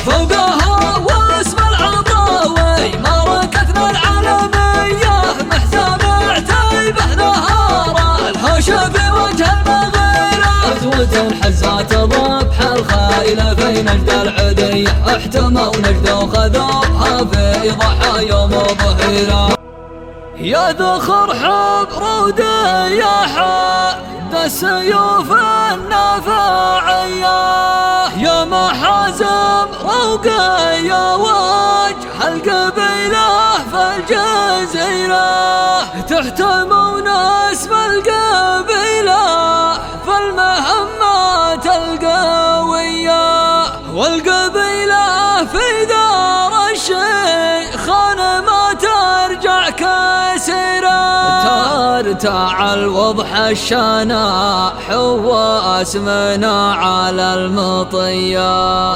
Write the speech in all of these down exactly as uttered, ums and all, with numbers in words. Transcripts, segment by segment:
فوقها واسم العطاوي معركتنا العالمية محزام عتيبه نهار الهوش في وجه المغيرة غزوة حزات ضبح الخيل في نجد العدي احتموا نجد وخذوها في ضحايا مظهرة يا ذخر حبر يا حد السيوف النافعية يا محازم روقية وجه القبيلة في الجزيرة تحتمون اسم القبيلة في المهمات القوية والقبيلة في دار الشيخان ما ترجع كسيرة ترتع الوضح الشناح واسمنا على المطية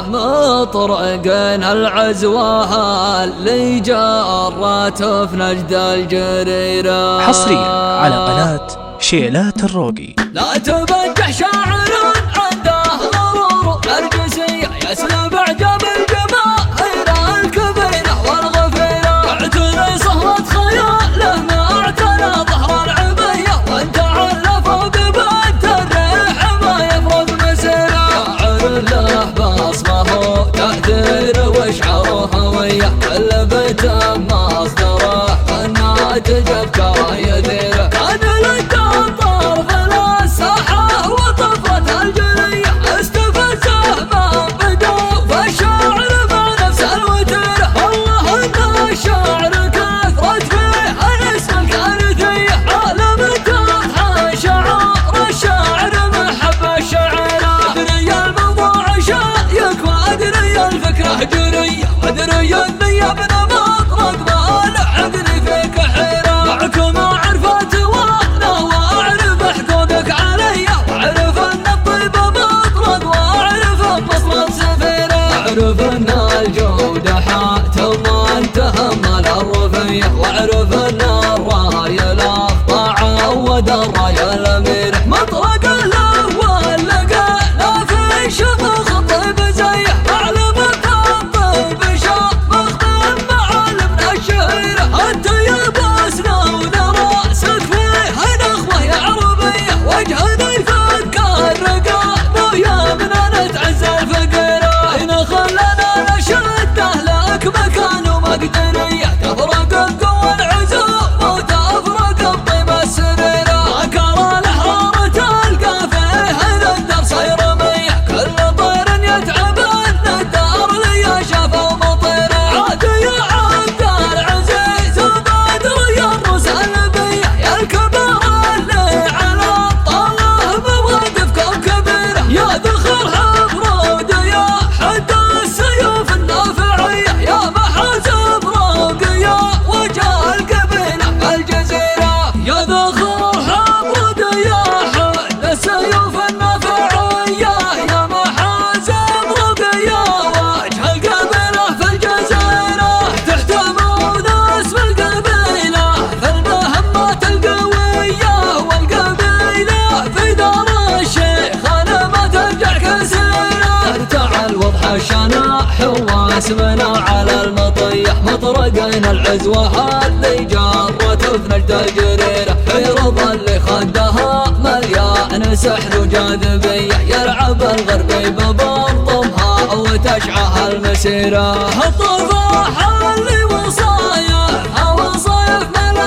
مطرقنا العزوها اللي جرت في نجد الجريرة. حصريا على قناة شيلات الروقي. لا تبجح شاعر عنده غرور نرجسية يسلب اعجاب الجماهير الكبيرة والغفيرة اعتني صهوة خياله ما اعتنى ظهر العبية وانت علفوا ببنت الريح ما يفرض مسيرة شاعر له بصمه تأثير واشعاره هوية كل بيت مصدره الناتج افكاره يثيره كان للدم طرف الساحة وطفرة الجلية استفزه من بدو فالشاعر مع نفس الوتيرة والله ان الشاعر كثرت فيه الاسم الكارثية عالم تضحى شعار الشاعر محب الشعيرة ادري الموضوع شايك وادري الفكرة جرية وادري النية ابن مطرق ما لحقني فيك حيرة معكم عرفت وانا واعرف حقوقك علي واعرف ان الطيب مطرق واعرف مصرف سفيرة واعرف ان الجودة حاتم وانتهم الرفيع واعرف ان الراية الاخضاع ود الراية الامير مطرق الاول لقينا في شمخ الطيب زيه معلم الطيب شمخ طيب معلمنا الشهيرة انت يا باسنا ونراسك فيه نخوة يا عربية وجهنا يفكر رقانا ويا مننا تعز الفقيرة اين خلنا نشده لك مكان ومقدرية تفرق القوة العزوم وتفرق الطيب السريرة ذكر الحرارة تلقى فيه الدر صير مية كل طير يتعب ان الدار لي شافه مطيرة عاد يا عبد العزيز وبدر يا الروس النبية يا الكبار اللي على الطاوله مواقفكم كبيرة يا ذخر حفرود يا حد السيوف النافعية يا محازم روقية وجه القبيلة في الجزيرة يا ذخر حفرود يا حد السيوف النافعية يا محازم روقية وجه القبيلة في الجزيرة تحتمون اسم القبيلة في المهمات القوية والقبيلة في دار الشيخان ما ترجع كسيرة ترتع الوضح الشناح واسمنا على المطية مطرقنا العزوة اللي جرت في نجد الجريرة في رضا اللي خدها مليان سحر وجاذبية يلعب الغربي ببطمها وتشعه المسيرة الطفاح اللي وصايفها وصايف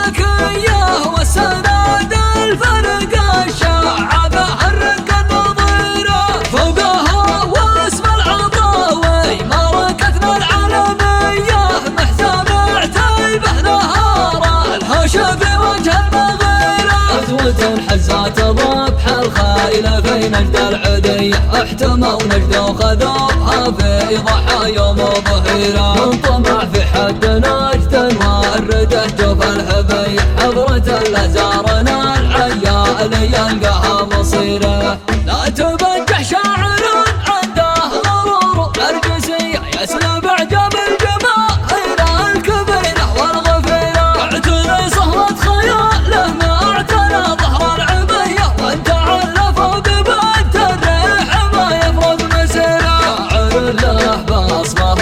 ملكية والسند الفرق الشعبة حرك النظيرة فوقها واسم العطاوي معركتنا العالمية محزام عتيبه نهار الهوش في وجه المغيرة غزوة حزات ضبح الخيل في نجد العدي احتموا نجد وخذوها في ضحايا مظهرة من طمع في حد نجد ورده جوف الهبي حضرة الازارنا العيال يلقاها مصيرة لا تبجح شاعر عنده غرور نرجسية يسلب اعجاب الجماهير الكبيرة والغفيرة اعتني صهوة خياله ما اعتنى ظهر العبية وانت علفوا ببنت الريح ما يفرض مسيرة شاعر له بصمه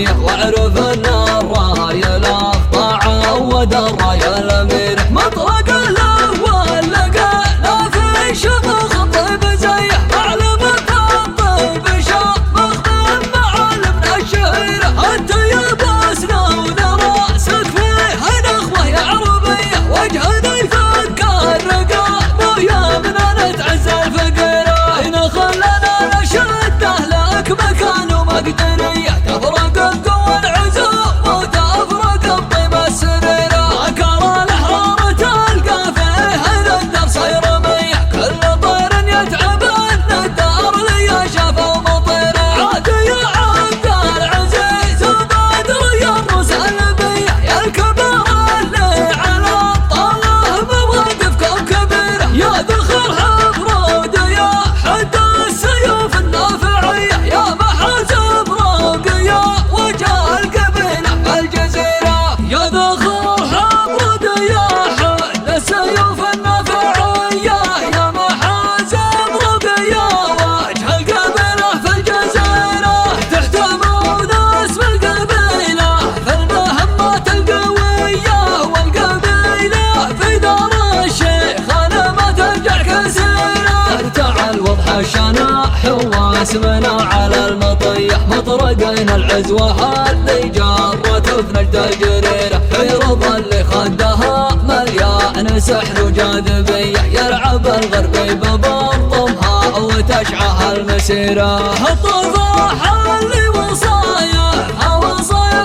العربية واعرف ان الراية لا طاعة ودراية الامير مطرق الاول لقى لا في شمخ طيب زيه معلم الطيب شمخ من معالمنا الشهيرة انت يا باسنا ونراسك فيه نخوة يا عربية وجهنا يفكر رقابه يا من نتعز الفقيرة هنا خلنا نشده لك مكان ومقدرية تفرق القوى العزوم وتفرق الطيبة السريرة أكرى الحرارة تلقى فيه الدرس يرمية كل طير يتعب ان الدار لي شافه ومطيرة عاد يا عبد العزيز وبدر يا مسلبية يا الكبار اللي على الطاوة مواقفكم كبيرة يا ذخر حفرود يا حد السيوف النافعية يا محاسب راقية وجه القبيلة الجزيرة يا ذخر حفرود يا حد السيوف النافعية يا محاسب راقية وجه القبيلة في الجزيرة تحتمون اسم القبيلة في المهمات القوية والقبيلة في دار الشيخ انا ما ترجع كسيرة ارتعى الوضح الشناح واسمنا على المطيح مطرقين العزوة اللي جرت في نجد الجريرة في رضا اللي خدها مليان سحر وجاذبية يلعب الغربي ببطمها وتشعها المسيرة الطفاح اللي وصايح وصايف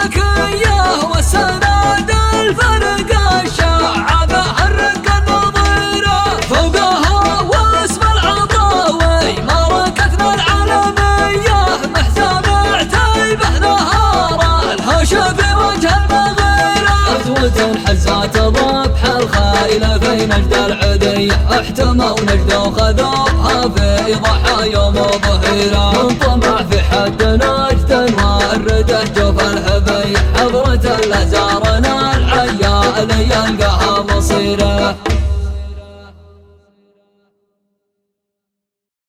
ملكية والسناد الفرق الشعب حرك النظيرة فوقها واسم العطاوي ماركتنا العالمية محزام عتيبه نهار الهوشة في وجه المغيرة غزوة حزات ضبح الخايلة في نجد العدية احتموا نجد وخذوها في ضحايا مظهيرة من طمع في حد نجد ورده جوف الهبية حضرة الازارنا العيال يلقاها مصيره